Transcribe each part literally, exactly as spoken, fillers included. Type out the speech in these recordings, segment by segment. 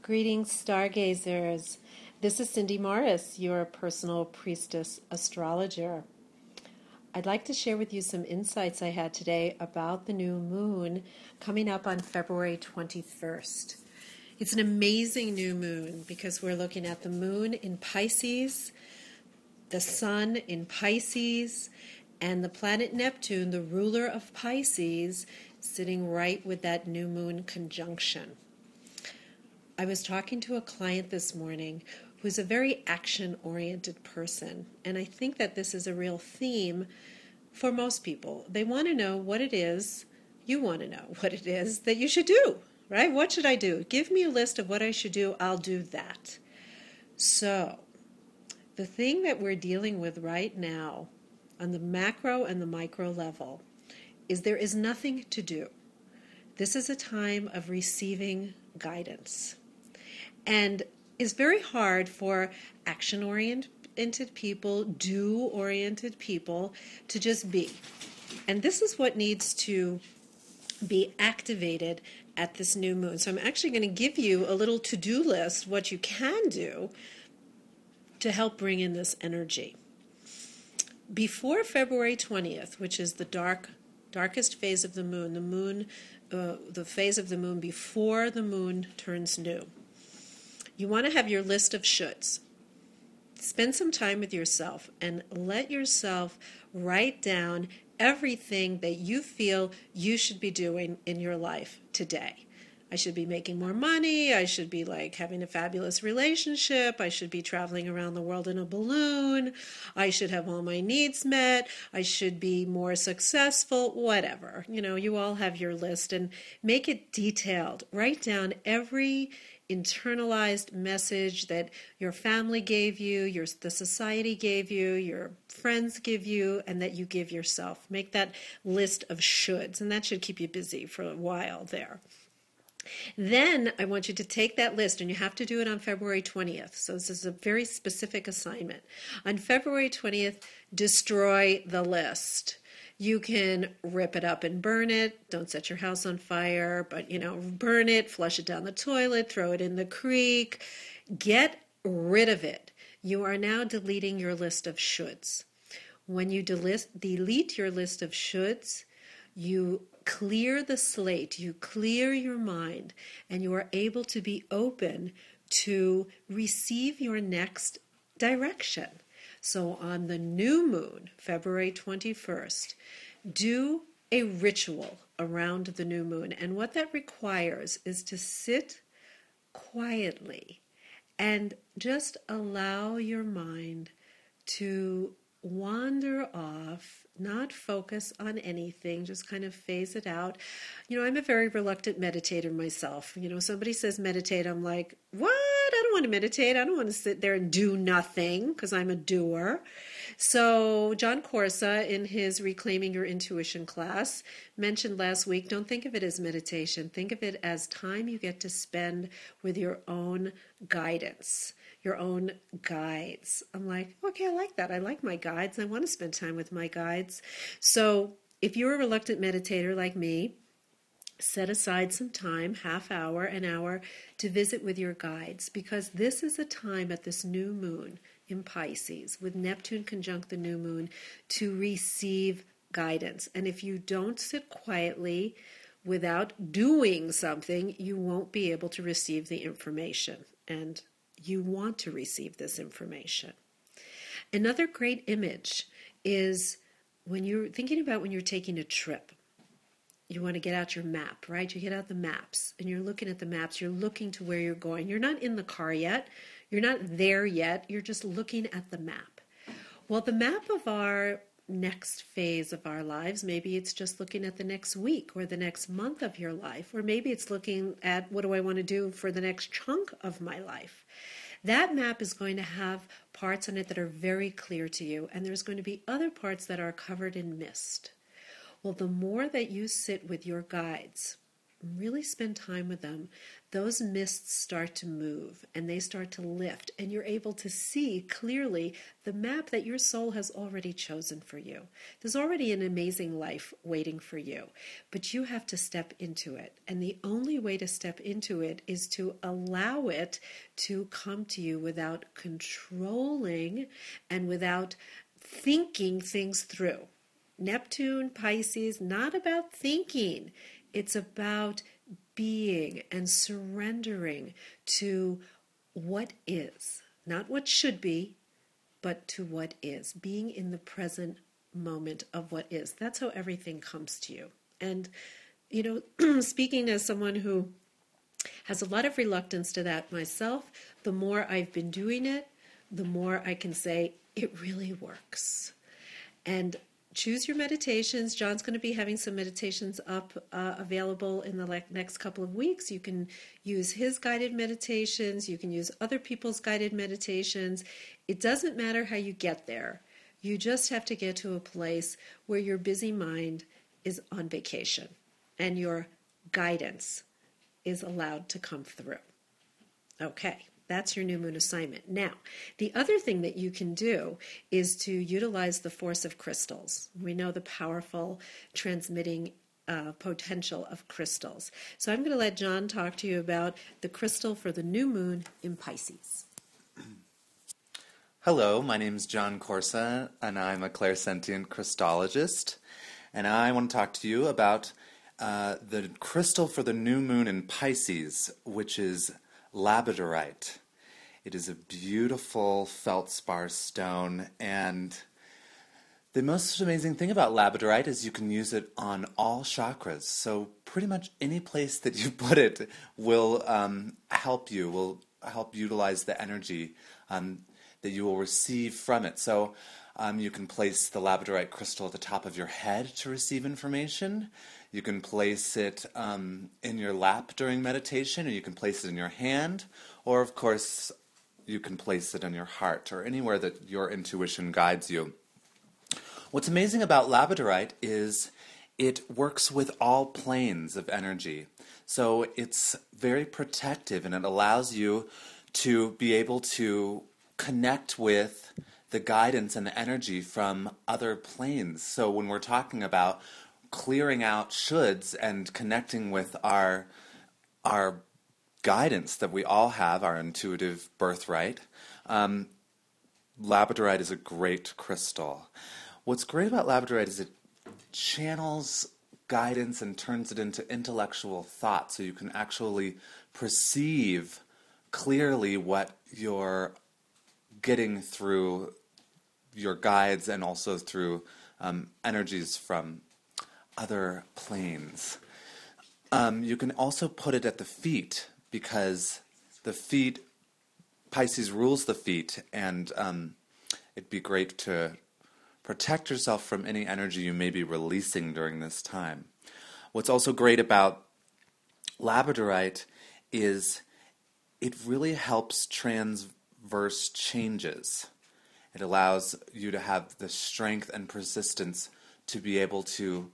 Greetings, stargazers. This is Cindy Morris, your personal priestess astrologer. I'd like to share with you some insights I had today about the new moon coming up on February twenty-first. It's an amazing new moon because we're looking at the moon in Pisces, the sun in Pisces, and the planet Neptune, the ruler of Pisces, sitting right with that new moon conjunction. I was talking to a client this morning who's a very action-oriented person, and I think that this is a real theme for most people. They want to know what it is, you want to know what it is that you should do, right? What should I do? Give me a list of what I should do, I'll do that. So, the thing that we're dealing with right now on the macro and the micro level is there is nothing to do. This is a time of receiving guidance. And it's very hard for action-oriented people, do-oriented people to just be. And this is what needs to be activated at this new moon. So I'm actually going to give you a little to-do list, what you can do to help bring in this energy. Before February twentieth, which is the dark, darkest phase of the moon, the moon, uh, the phase of the moon before the moon turns new, you want to have your list of shoulds. Spend some time with yourself and let yourself write down everything that you feel you should be doing in your life today. I should be making more money. I should be like having a fabulous relationship. I should be traveling around the world in a balloon. I should have all my needs met. I should be more successful, whatever. You know, you all have your list and make it detailed. Write down every internalized message that your family gave you, your the society gave you, your friends give you, and that you give yourself. Make that list of shoulds, and that should keep you busy for a while there. Then I want you to take that list, and you have to do it on February twentieth. So this is a very specific assignment. On February twentieth, destroy the list. You can rip it up and burn it. Don't set your house on fire, but, you know, burn it, flush it down the toilet, throw it in the creek. Get rid of it. You are now deleting your list of shoulds. When you delete your list of shoulds, you clear the slate, you clear your mind, and you are able to be open to receive your next direction. So on the new moon, February twenty-first, do a ritual around the new moon. And what that requires is to sit quietly and just allow your mind to wander off, not focus on anything, just kind of phase it out. You know, I'm a very reluctant meditator myself. You know, somebody says meditate, I'm like, what? I don't want to meditate. I don't want to sit there and do nothing because I'm a doer. So John Corsa, in his Reclaiming Your Intuition class, mentioned last week, don't think of it as meditation. Think of it as time you get to spend with your own guidance, your own guides. I'm like, okay, I like that. I like my guides. I want to spend time with my guides. So if you're a reluctant meditator like me, set aside some time, half hour, an hour, to visit with your guides, because this is a time at this new moon in Pisces, with Neptune conjunct the new moon, to receive guidance. And if you don't sit quietly without doing something, you won't be able to receive the information. And you want to receive this information. Another great image is when you're thinking about when you're taking a trip. You want to get out your map, right? You get out the maps and you're looking at the maps. You're looking to where you're going. You're not in the car yet. You're not there yet. You're just looking at the map. Well, the map of our next phase of our lives, maybe it's just looking at the next week or the next month of your life, or maybe it's looking at what do I want to do for the next chunk of my life. That map is going to have parts on it that are very clear to you, and there's going to be other parts that are covered in mist. Well, the more that you sit with your guides really spend time with them, those mists start to move and they start to lift, and you're able to see clearly the map that your soul has already chosen for you. There's already an amazing life waiting for you, but you have to step into it. And the only way to step into it is to allow it to come to you without controlling and without thinking things through. Neptune, Pisces, not about thinking. It's about being and surrendering to what is, not what should be, but to what is. Being in the present moment of what is. That's how everything comes to you. And, you know, speaking as someone who has a lot of reluctance to that myself, the more I've been doing it, the more I can say it really works. And choose your meditations. John's going to be having some meditations up uh, available in the le- next couple of weeks. You can use his guided meditations. You can use other people's guided meditations. It doesn't matter how you get there. You just have to get to a place where your busy mind is on vacation and your guidance is allowed to come through. Okay. That's your new moon assignment. Now, the other thing that you can do is to utilize the force of crystals. We know the powerful transmitting uh, potential of crystals. So I'm going to let John talk to you about the crystal for the new moon in Pisces. Hello, my name is John Corsa, and I'm a clairsentient crystallologist. And I want to talk to you about uh, the crystal for the new moon in Pisces, which is labradorite. It is a beautiful feldspar stone, and the most amazing thing about labradorite is you can use it on all chakras. So pretty much any place that you put it will um, help you, will help utilize the energy um, that you will receive from it. So um, you can place the labradorite crystal at the top of your head to receive information. You can place it um, in your lap during meditation, or you can place it in your hand, or of course you can place it in your heart, or anywhere that your intuition guides you. What's amazing about labradorite is it works with all planes of energy. So it's very protective, and it allows you to be able to connect with the guidance and the energy from other planes. So when we're talking about clearing out shoulds and connecting with our our guidance that we all have, our intuitive birthright, um, labradorite is a great crystal. What's great about labradorite is it channels guidance and turns it into intellectual thought, so you can actually perceive clearly what you're getting through your guides and also through um, energies from other planes. Um, you can also put it at the feet, because the feet, Pisces rules the feet, and um, it'd be great to protect yourself from any energy you may be releasing during this time. What's also great about labradorite is it really helps transverse changes. It allows you to have the strength and persistence to be able to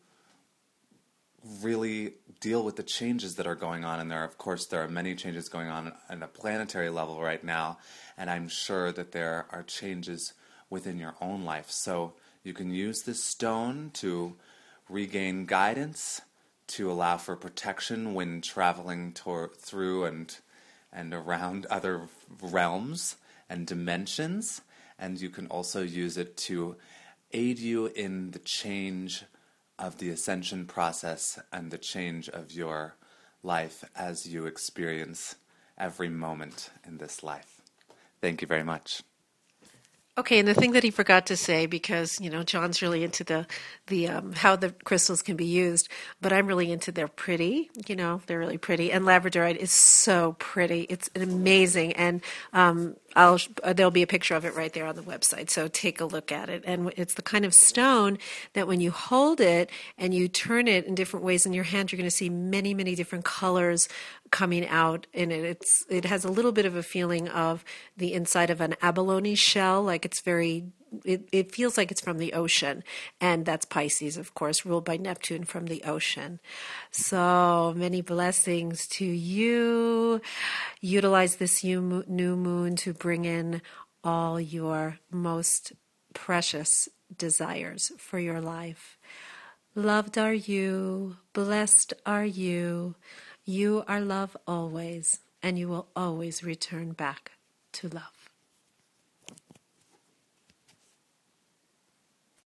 really deal with the changes that are going on. And there, of course, there are many changes going on at a planetary level right now, and I'm sure that there are changes within your own life. So you can use this stone to regain guidance, to allow for protection when traveling to- through and and around other realms and dimensions, and you can also use it to aid you in the change of the ascension process and the change of your life as you experience every moment in this life. Thank you very much. Okay, and the thing that he forgot to say, because, you know, John's really into the, the um, how the crystals can be used, but I'm really into they're pretty, you know, they're really pretty. And labradorite is so pretty. It's amazing. And um, I'll there'll be a picture of it right there on the website, so take a look at it. And it's the kind of stone that when you hold it and you turn it in different ways in your hand, you're going to see many, many different colors coming out in it. It's it has a little bit of a feeling of the inside of an abalone shell, like it's very it, it feels like it's from the ocean, and that's Pisces, of course, ruled by Neptune from the ocean. So many blessings to you. Utilize this new moon to bring in all your most precious desires for your life. Loved are you, blessed are you. You are love always, and you will always return back to love.